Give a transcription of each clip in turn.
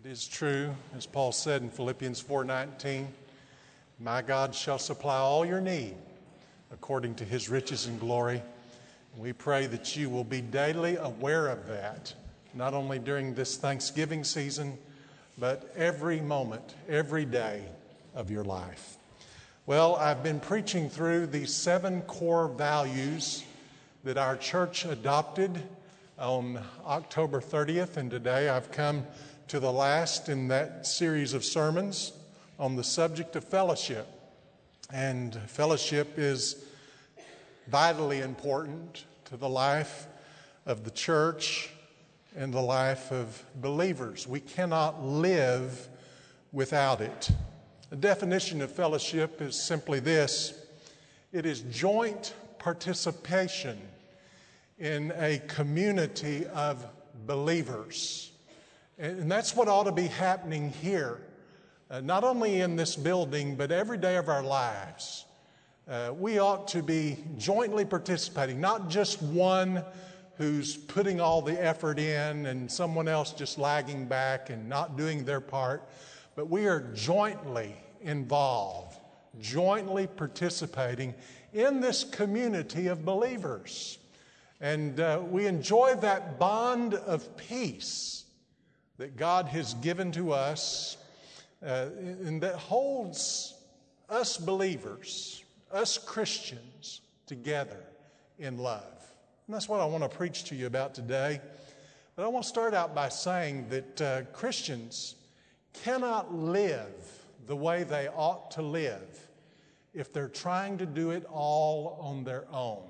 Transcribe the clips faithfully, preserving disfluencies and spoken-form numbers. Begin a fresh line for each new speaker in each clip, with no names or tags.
It is true, as Paul said in Philippians four nineteen, my God shall supply all your need according to his riches and glory. We pray that you will be daily aware of that, not only during this Thanksgiving season, but every moment, every day of your life. Well, I've been preaching through the seven core values that our church adopted on October thirtieth, and today I've come to the last in that series of sermons on the subject of fellowship. And fellowship is vitally important to the life of the church and the life of believers. We cannot live without it. The definition of fellowship is simply this: it is joint participation in a community of believers. And that's what ought to be happening here, uh, not only in this building, but every day of our lives. Uh, we ought to be jointly participating, not just one who's putting all the effort in and someone else just lagging back and not doing their part, but we are jointly involved, jointly participating in this community of believers. And uh, we enjoy that bond of peace that God has given to us, uh, and that holds us believers, us Christians, together in love. And that's what I want to preach to you about today. But I want to start out by saying that uh, Christians cannot live the way they ought to live if they're trying to do it all on their own.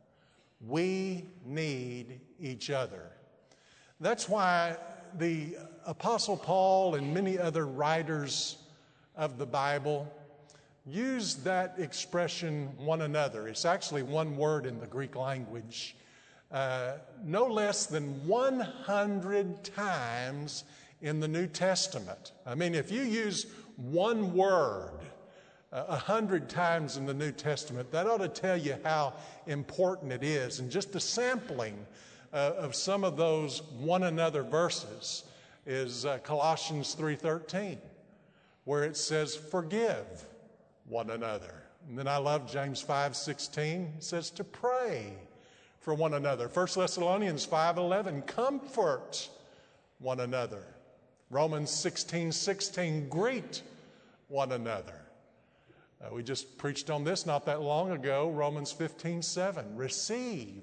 We need each other. That's why the Apostle Paul and many other writers of the Bible use that expression, one another. It's actually one word in the Greek language, uh, no less than one hundred times in the New Testament. I mean, if you use one word a uh, hundred times in the New Testament, that ought to tell you how important it is. And just a sampling uh, of some of those one another verses is uh, Colossians three thirteen, where it says, forgive one another. And then I love James five sixteen. It says to pray for one another. First Thessalonians five eleven, comfort one another. Romans sixteen sixteen, greet one another. Uh, we just preached on this not that long ago, Romans fifteen seven, receive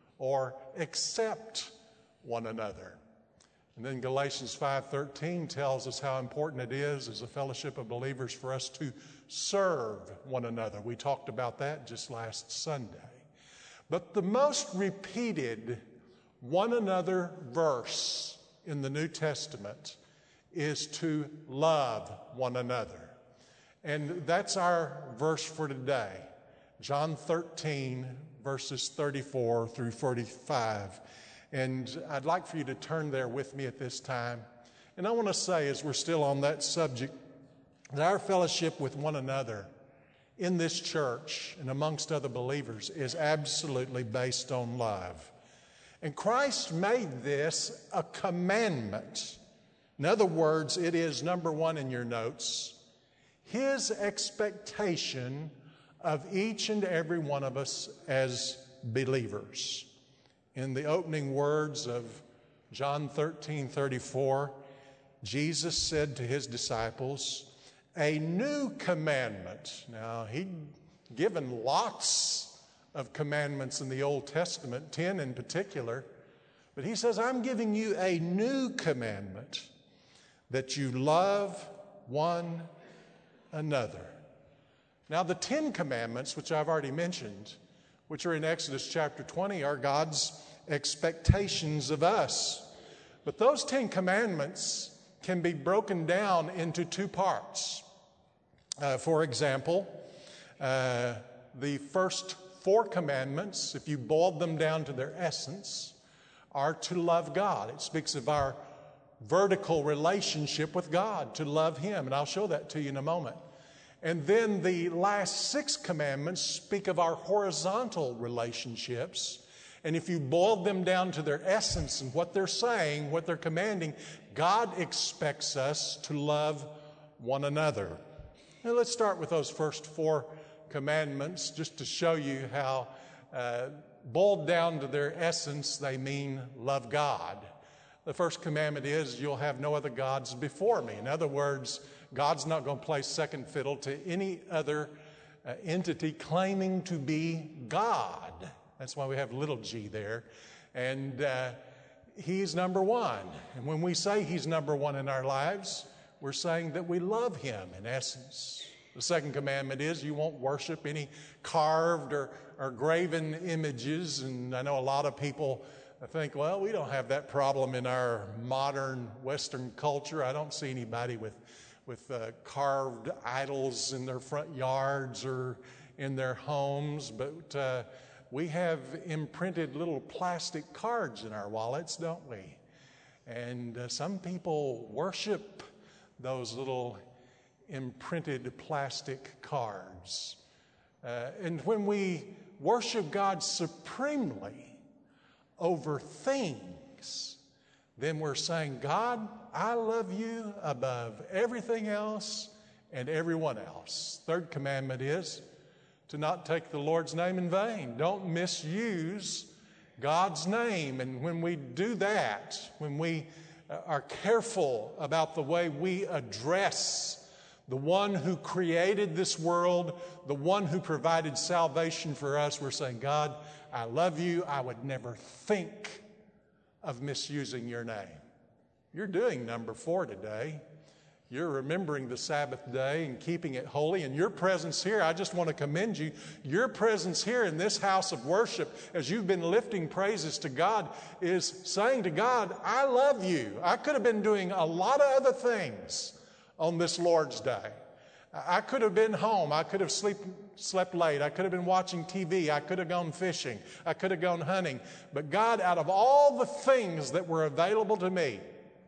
or accept one another. And then Galatians five thirteen tells us how important it is as a fellowship of believers for us to serve one another. We talked about that just last Sunday. But the most repeated one another verse in the New Testament is to love one another. And that's our verse for today, John thirteen, verses thirty-four through forty-five. And I'd like for you to turn there with me at this time. And I want to say, as we're still on that subject, that our fellowship with one another in this church and amongst other believers is absolutely based on love. And Christ made this a commandment. In other words, it is, number one in your notes, his expectation of each and every one of us as believers. In the opening words of John thirteen thirty-four, Jesus said to his disciples, a new commandment. Now, he'd given lots of commandments in the Old Testament, ten in particular, but he says, I'm giving you a new commandment, that you love one another. Now, the Ten Commandments, which I've already mentioned, which are in Exodus chapter twenty, are God's expectations of us. But those Ten Commandments can be broken down into two parts. Uh, for example, uh, the first four commandments, if you boiled them down to their essence, are to love God. It speaks of our vertical relationship with God, to love him. And I'll show that to you in a moment. And then the last six commandments speak of our horizontal relationships. And if you boil them down to their essence and what they're saying, what they're commanding, God expects us to love one another. Now let's start with those first four commandments just to show you how uh, boiled down to their essence they mean love God. The first commandment is you'll have no other gods before me. In other words, God's not going to play second fiddle to any other uh, entity claiming to be God. That's why we have little g there. And uh, he's number one. And when we say he's number one in our lives, we're saying that we love him in essence. The second commandment is you won't worship any carved or, or graven images. And I know a lot of people think, well, we don't have that problem in our modern Western culture. I don't see anybody with, with uh, carved idols in their front yards or in their homes. But uh, we have imprinted little plastic cards in our wallets, don't we? And uh, some people worship those little imprinted plastic cards. Uh, and when we worship God supremely over things, then we're saying, God, I love you above everything else and everyone else. Third commandment is to not take the Lord's name in vain. Don't misuse God's name. And when we do that, when we are careful about the way we address the one who created this world, the one who provided salvation for us, we're saying, God, I love you. I would never think of misusing your name. You're doing number four today. You're remembering the Sabbath day and keeping it holy. And your presence here, I just want to commend you. Your presence here in this house of worship, as you've been lifting praises to God, is saying to God, I love you. I could have been doing a lot of other things on this Lord's Day. I could have been home. I could have sleep, slept late. I could have been watching T V. I could have gone fishing. I could have gone hunting. But God, out of all the things that were available to me,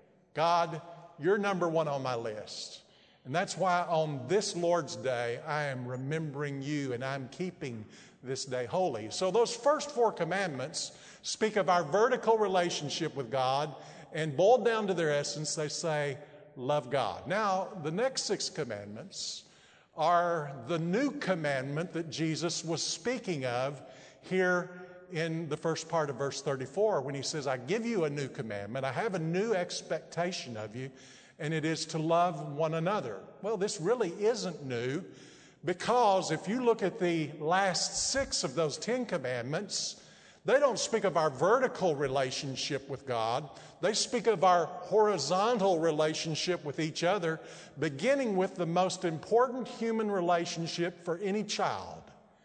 God, you're number one on my list. And that's why on this Lord's Day, I am remembering you and I'm keeping this day holy. So those first four commandments speak of our vertical relationship with God, and boiled down to their essence, they say, love God. Now, the next six commandments are the new commandment that Jesus was speaking of here in the first part of verse thirty-four, when he says, I give you a new commandment. I have a new expectation of you, and it is to love one another. Well, this really isn't new, because if you look at the last six of those Ten Commandments, they don't speak of our vertical relationship with God. They speak of our horizontal relationship with each other, beginning with the most important human relationship for any child,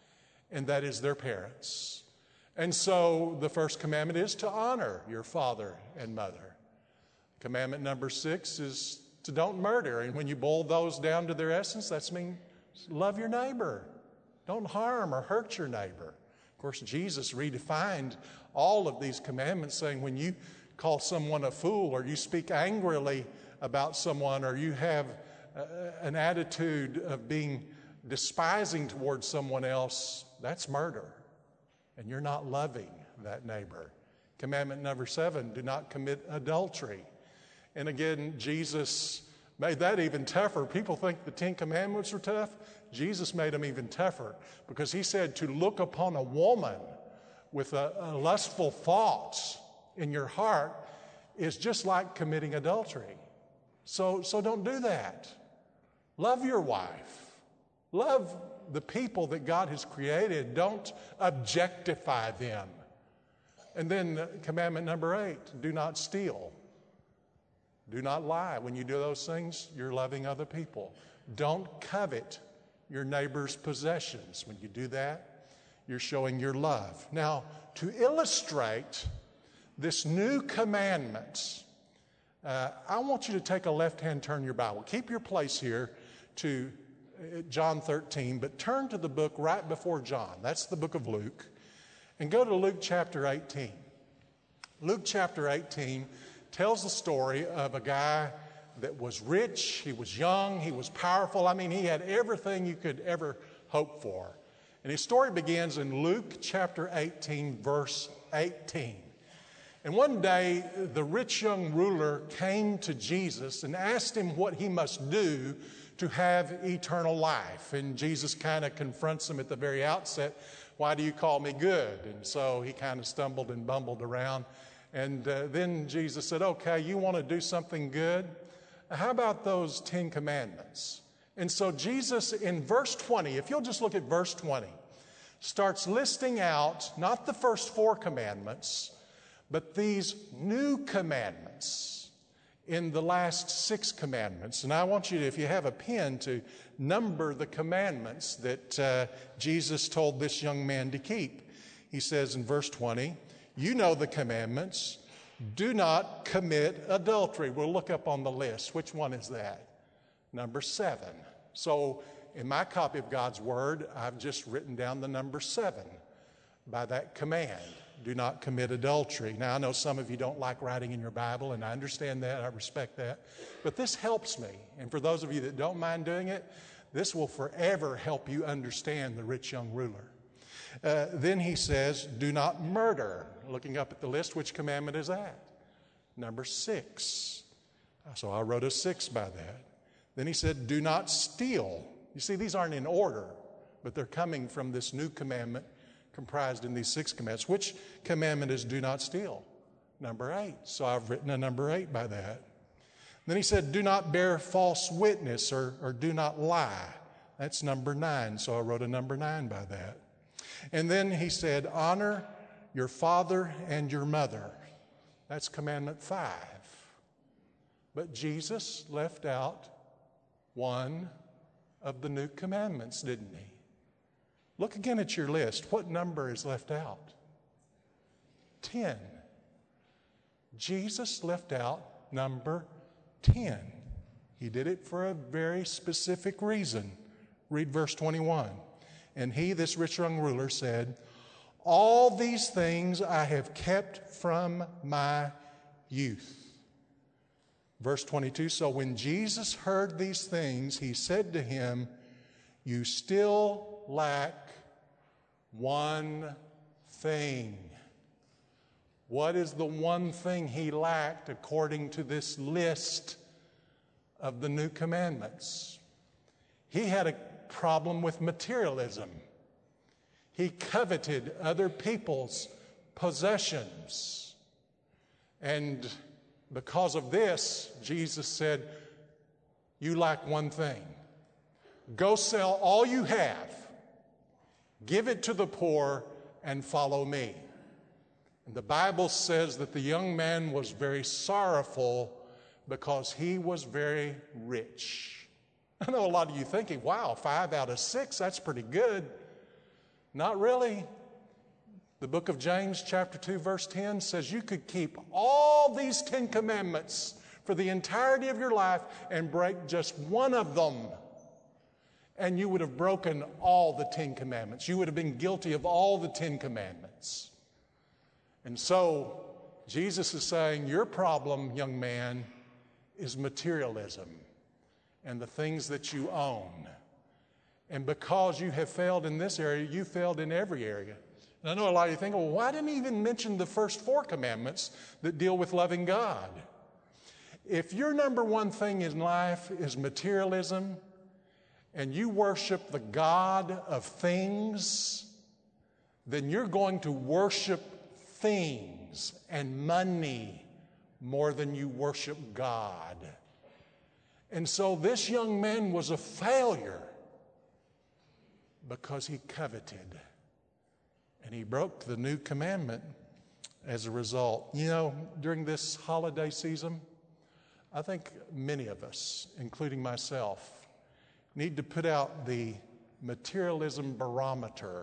and that is their parents. And so the first commandment is to honor your father and mother. Commandment number six is to don't murder. And when you boil those down to their essence, that's mean love your neighbor. Don't harm or hurt your neighbor. Of course, Jesus redefined all of these commandments, saying when you call someone a fool, or you speak angrily about someone, or you have uh, an attitude of being despising towards someone else, that's murder. And you're not loving that neighbor. Commandment number seven, do not commit adultery. And again, Jesus made that even tougher. People think the Ten Commandments are tough. Jesus made them even tougher, because he said to look upon a woman with a, a lustful thoughts in your heart is just like committing adultery. So, so don't do that. Love your wife. Love the people that God has created. Don't objectify them. And then uh, commandment number eight, do not steal. Do not lie. When you do those things, you're loving other people. Don't covet your neighbor's possessions. When you do that, you're showing your love. Now, to illustrate this new commandment, uh, I want you to take a left-hand turn in your Bible. Keep your place here to John thirteen, but turn to the book right before John. That's the book of Luke. And go to Luke chapter eighteen. Luke chapter eighteen tells the story of a guy that was rich, he was young, he was powerful. I mean, he had everything you could ever hope for. And And his story begins in Luke chapter eighteen, verse eighteen. And one day, the rich young ruler came to Jesus and asked him what he must do to have eternal life. And Jesus kind of confronts him at the very outset, "Why do you call me good?" And so he kind of stumbled and bumbled around. And uh, then Jesus said, "Okay, you want to do something good? How about those Ten Commandments?" And so Jesus, in verse twenty, if you'll just look at verse twenty, starts listing out not the first four commandments, but these new commandments in the last six commandments. And I want you to, if you have a pen, to number the commandments that uh, Jesus told this young man to keep. He says in verse twenty, "You know the commandments. Do not commit adultery." We'll look up on the list. Which one is that? Number seven. So in my copy of God's Word, I've just written down the number seven by that command. Do not commit adultery. Now, I know some of you don't like writing in your Bible, and I understand that. I respect that. But this helps me. And for those of you that don't mind doing it, this will forever help you understand the rich young ruler. Uh, then he says, do not murder. Looking up at the list, which commandment is that? Number six. So I wrote a six by that. Then he said, do not steal. You see, these aren't in order, but they're coming from this new commandment comprised in these six commandments. Which commandment is do not steal? Number eight. So I've written a number eight by that. Then he said, do not bear false witness or, or do not lie. That's number nine. So I wrote a number nine by that. And then he said, honor your father and your mother. That's commandment five. But Jesus left out one of the new commandments, didn't he? Look again at your list. What number is left out? Ten. Jesus left out number ten. He did it for a very specific reason. Read verse twenty-one. And he, this rich young ruler, said, all these things I have kept from my youth. Verse twenty-two, so when Jesus heard these things, he said to him, you still lack one thing. What is the one thing he lacked according to this list of the new commandments? He had a problem with materialism. He coveted other people's possessions. And because of this, Jesus said, you lack one thing. Go sell all you have, give it to the poor, and follow me. And the Bible says that the young man was very sorrowful because he was very rich. I know a lot of you thinking, wow, five out of six, that's pretty good. Not really. The book of James, chapter two, verse ten says you could keep all these Ten Commandments for the entirety of your life and break just one of them, and you would have broken all the Ten Commandments. You would have been guilty of all the Ten Commandments. And so Jesus is saying, your problem, young man, is materialism and the things that you own. And because you have failed in this area, you failed in every area. And I know a lot of you think, well, why didn't he even mention the first four commandments that deal with loving God? If your number one thing in life is materialism, and you worship the God of things, then you're going to worship things and money more than you worship God. And so this young man was a failure because he coveted. And he broke the new commandment as a result. You know, during this holiday season, I think many of us, including myself, need to put out the materialism barometer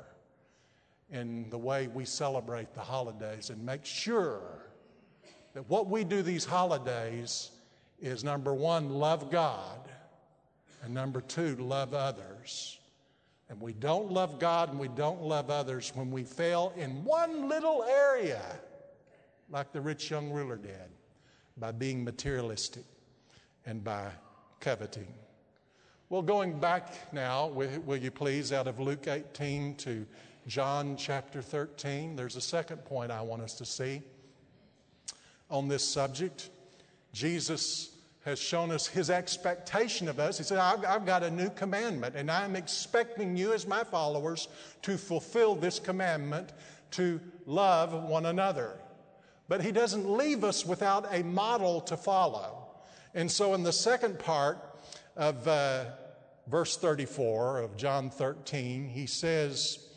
in the way we celebrate the holidays and make sure that what we do these holidays is, number one, love God, and number two, love others. And we don't love God and we don't love others when we fail in one little area, like the rich young ruler did, by being materialistic and by coveting. Well, going back now, will, will you please, out of Luke eighteen to John chapter thirteen, there's a second point I want us to see on this subject. Jesus has shown us his expectation of us. He said, I've, I've got a new commandment, and I'm expecting you as my followers to fulfill this commandment, to love one another. But he doesn't leave us without a model to follow. And so in the second part of uh, verse thirty-four of John thirteen, he says,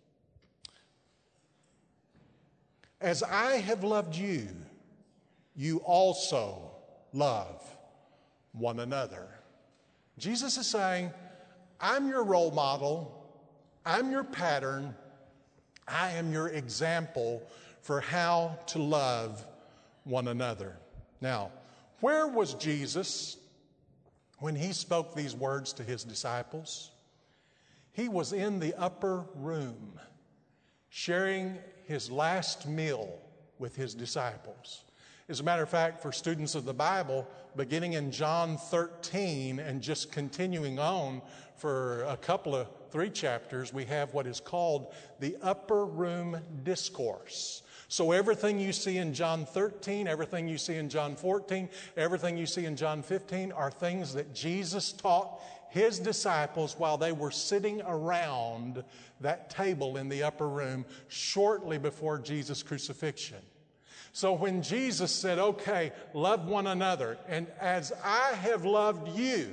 as I have loved you, you also love one another. Jesus is saying, I'm your role model, I'm your pattern, I am your example for how to love one another. Now, where was Jesus when he spoke these words to his disciples? He was in the upper room, sharing his last meal with his disciples. As a matter of fact, for students of the Bible, beginning in John thirteen and just continuing on for a couple of three chapters, we have what is called the upper room discourse. So everything you see in John thirteen, everything you see in John fourteen, everything you see in John fifteen are things that Jesus taught his disciples while they were sitting around that table in the upper room shortly before Jesus' crucifixion. So when Jesus said, okay, love one another, and as I have loved you,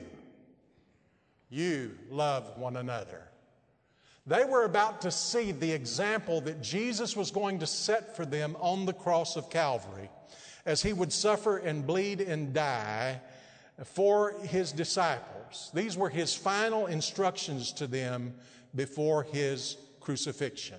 you love one another. They were about to see the example that Jesus was going to set for them on the cross of Calvary as he would suffer and bleed and die for his disciples. These were his final instructions to them before his crucifixion.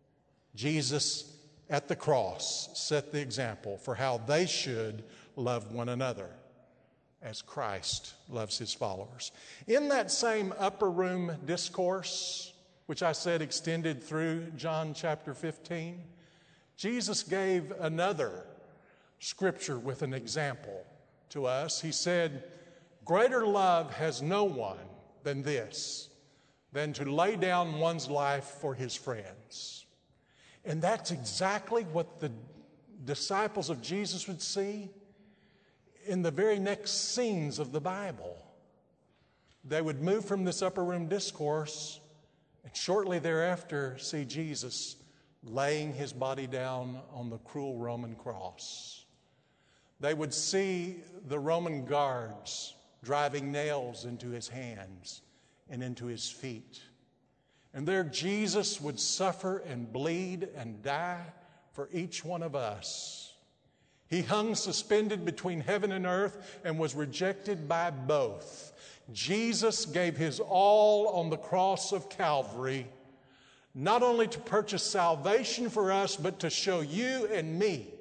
Jesus at the cross set the example for how they should love one another as Christ loves his followers. In that same upper room discourse, which I said extended through John chapter fifteen, Jesus gave another scripture with an example to us. He said, greater love has no one than this, than to lay down one's life for his friends. And that's exactly what the disciples of Jesus would see in the very next scenes of the Bible. They would move from this upper room discourse and shortly thereafter see Jesus laying his body down on the cruel Roman cross. They would see the Roman guards driving nails into his hands and into his feet. And there Jesus would suffer and bleed and die for each one of us. He hung suspended between heaven and earth and was rejected by both. Jesus gave his all on the cross of Calvary, not only to purchase salvation for us, but to show you and me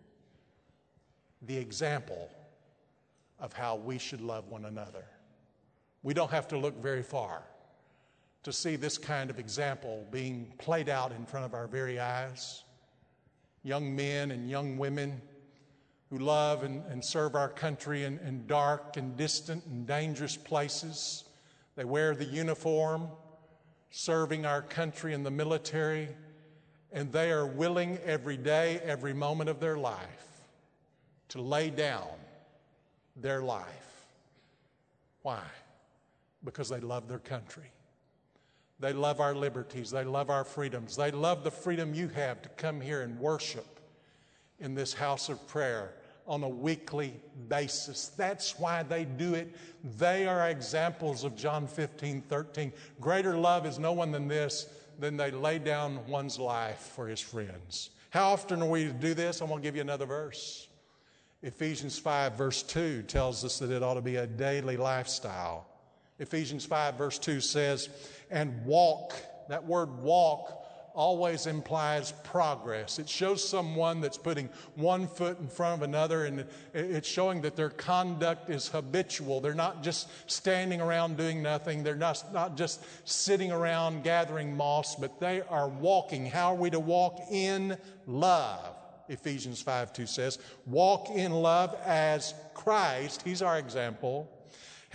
the example of how we should love one another. We don't have to look very far to see this kind of example being played out in front of our very eyes. Young men and young women who love and, and serve our country in, in dark and distant and dangerous places. They wear the uniform, serving our country in the military, and they are willing every day, every moment of their life to lay down their life. Why? Because they love their country. They love our liberties. They love our freedoms. They love the freedom you have to come here and worship in this house of prayer on a weekly basis. That's why they do it. They are examples of John fifteen thirteen. Greater love is no one than this, than they lay down one's life for his friends. How often are we to do this? I'm going to give you another verse. Ephesians five verse two tells us that it ought to be a daily lifestyle. Ephesians five verse two says, and walk. That word walk always implies progress. It shows someone that's putting one foot in front of another, and it's showing that their conduct is habitual. They're not just standing around doing nothing. They're not, not just sitting around gathering moss, but they are walking. How are we to walk? In love. Ephesians five two says, walk in love as Christ, he's our example,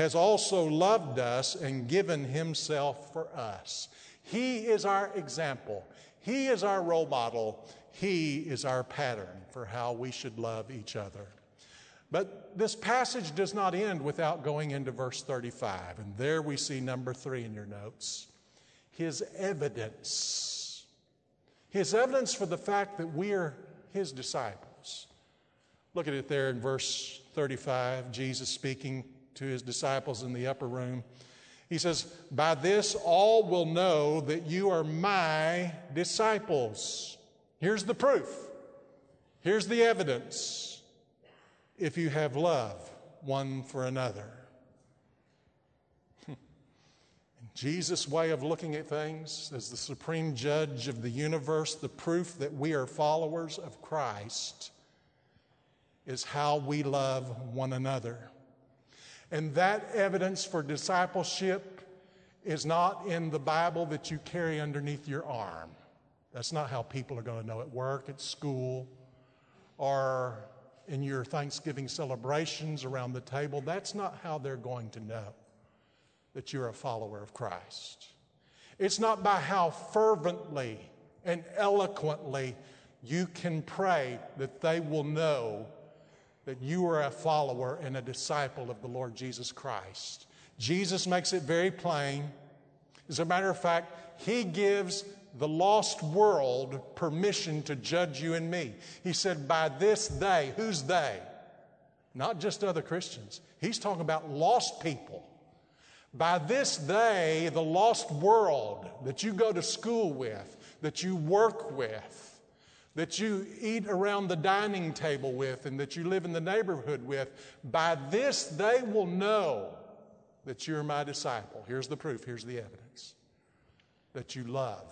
has also loved us and given himself for us. He is our example. He is our role model. He is our pattern for how we should love each other. But this passage does not end without going into verse thirty-five. And there we see number three in your notes. His evidence. His evidence for the fact that we are his disciples. Look at it there in verse thirty-five, Jesus speaking to his disciples in the upper room. He says, "By this all will know that you are my disciples." Here's the proof. Here's the evidence. If you have love one for another. Jesus' way of looking at things as the supreme judge of the universe, the proof that we are followers of Christ is how we love one another. And that evidence for discipleship is not in the Bible that you carry underneath your arm. That's not how people are going to know at work, at school, or in your Thanksgiving celebrations around the table. That's not how they're going to know that you're a follower of Christ. It's not by how fervently and eloquently you can pray that they will know that you are a follower and a disciple of the Lord Jesus Christ. Jesus makes it very plain. As a matter of fact, he gives the lost world permission to judge you and me. He said, by this they, who's they? Not just other Christians. He's talking about lost people. By this they, the lost world that you go to school with, that you work with, that you eat around the dining table with, and that you live in the neighborhood with, by this they will know that you're my disciple. Here's the proof, here's the evidence. That you love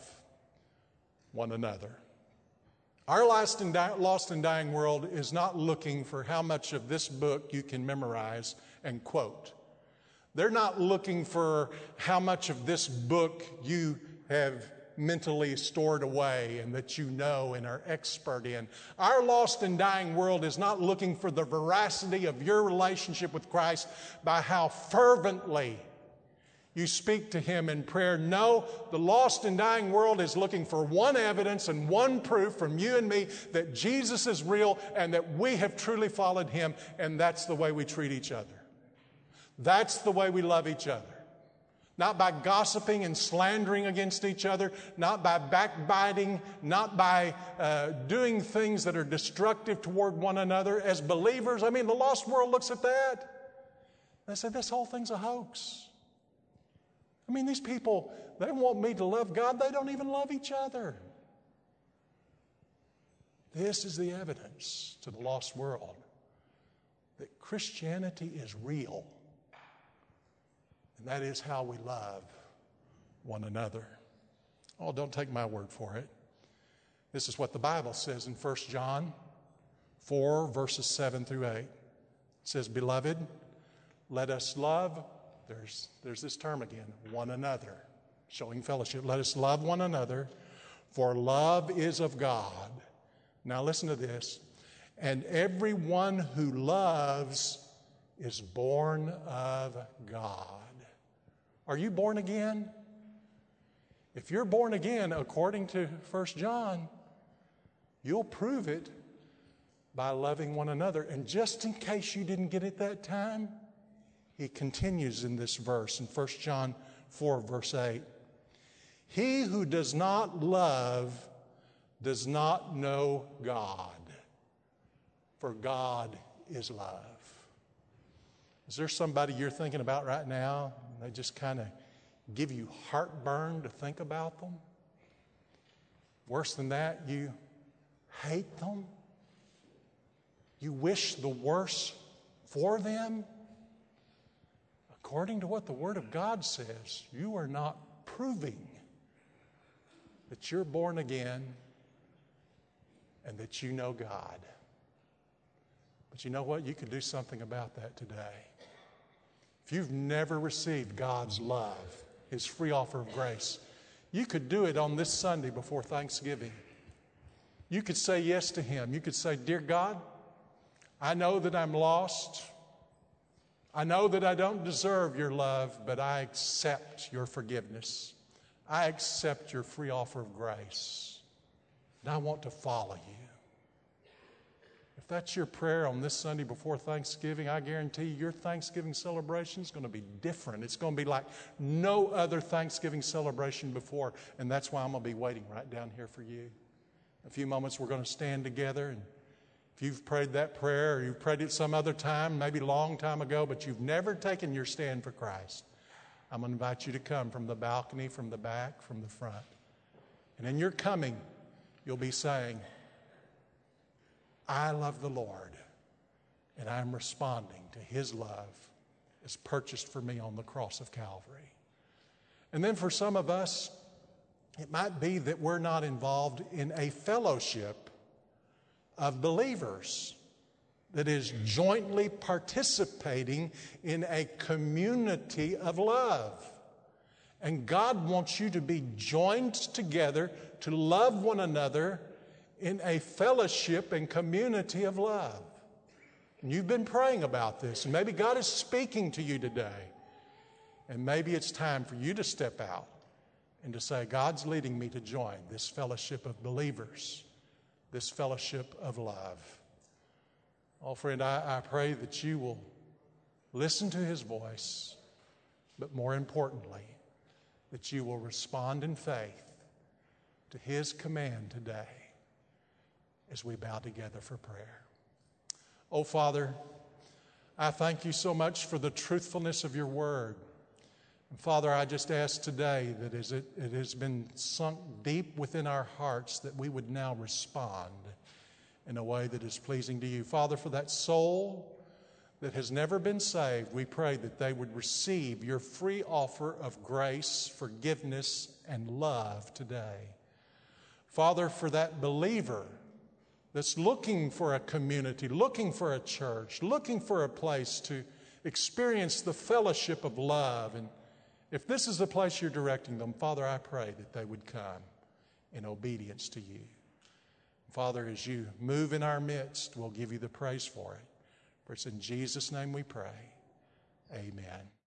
one another. Our lost and, di- lost and dying world is not looking for how much of this book you can memorize and quote. They're not looking for how much of this book you have mentally stored away and that you know and are expert in. Our lost and dying world is not looking for the veracity of your relationship with Christ by how fervently you speak to him in prayer. No, the lost and dying world is looking for one evidence and one proof from you and me that Jesus is real and that we have truly followed him, and that's the way we treat each other. That's the way we love each other. Not by gossiping and slandering against each other, not by backbiting, not by uh, doing things that are destructive toward one another. As believers, I mean, the lost world looks at that. They say, this whole thing's a hoax. I mean, these people, they want me to love God. They don't even love each other. This is the evidence to the lost world that Christianity is real. And that is how we love one another. Oh, don't take my word for it. This is what the Bible says in First John four, verses seven through eight. It says, "Beloved, let us love," there's, there's this term again, "one another," showing fellowship. "Let us love one another, for love is of God." Now listen to this. "And everyone who loves is born of God." Are you born again? If you're born again, according to First John, you'll prove it by loving one another. And just in case you didn't get it that time, he continues in this verse in First John four, verse eight. "He who does not love does not know God, for God is love." Is there somebody you're thinking about right now? They just kind of give you heartburn to think about them? Worse than that, you hate them? You wish the worst for them? According to what the Word of God says, you are not proving that you're born again and that you know God. But you know what? You can do something about that today. If you've never received God's love, his free offer of grace, you could do it on this Sunday before Thanksgiving. You could say yes to him. You could say, "Dear God, I know that I'm lost. I know that I don't deserve your love, but I accept your forgiveness. I accept your free offer of grace. And I want to follow you. If that's your prayer on this Sunday before Thanksgiving, I guarantee you your Thanksgiving celebration is going to be different. It's going to be like no other Thanksgiving celebration before. And that's why I'm going to be waiting right down here for you. In a few moments, we're going to stand together. And if you've prayed that prayer or you've prayed it some other time, maybe a long time ago, but you've never taken your stand for Christ, I'm going to invite you to come from the balcony, from the back, from the front. And in your coming, you'll be saying, I love the Lord, and I'm responding to his love as purchased for me on the cross of Calvary. And then for some of us, it might be that we're not involved in a fellowship of believers that is jointly participating in a community of love. And God wants you to be joined together to love one another in a fellowship and community of love. And you've been praying about this, and maybe God is speaking to you today. And maybe it's time for you to step out and to say, God's leading me to join this fellowship of believers, this fellowship of love. Oh, friend, I, I pray that you will listen to his voice, but more importantly, that you will respond in faith to his command today as we bow together for prayer. Oh, Father, I thank you so much for the truthfulness of your word. And Father, I just ask today that as it, it has been sunk deep within our hearts, that we would now respond in a way that is pleasing to you. Father, for that soul that has never been saved, we pray that they would receive your free offer of grace, forgiveness, and love today. Father, for that believer that's looking for a community, looking for a church, looking for a place to experience the fellowship of love, and if this is the place you're directing them, Father, I pray that they would come in obedience to you. Father, as you move in our midst, we'll give you the praise for it. For it's in Jesus' name we pray. Amen.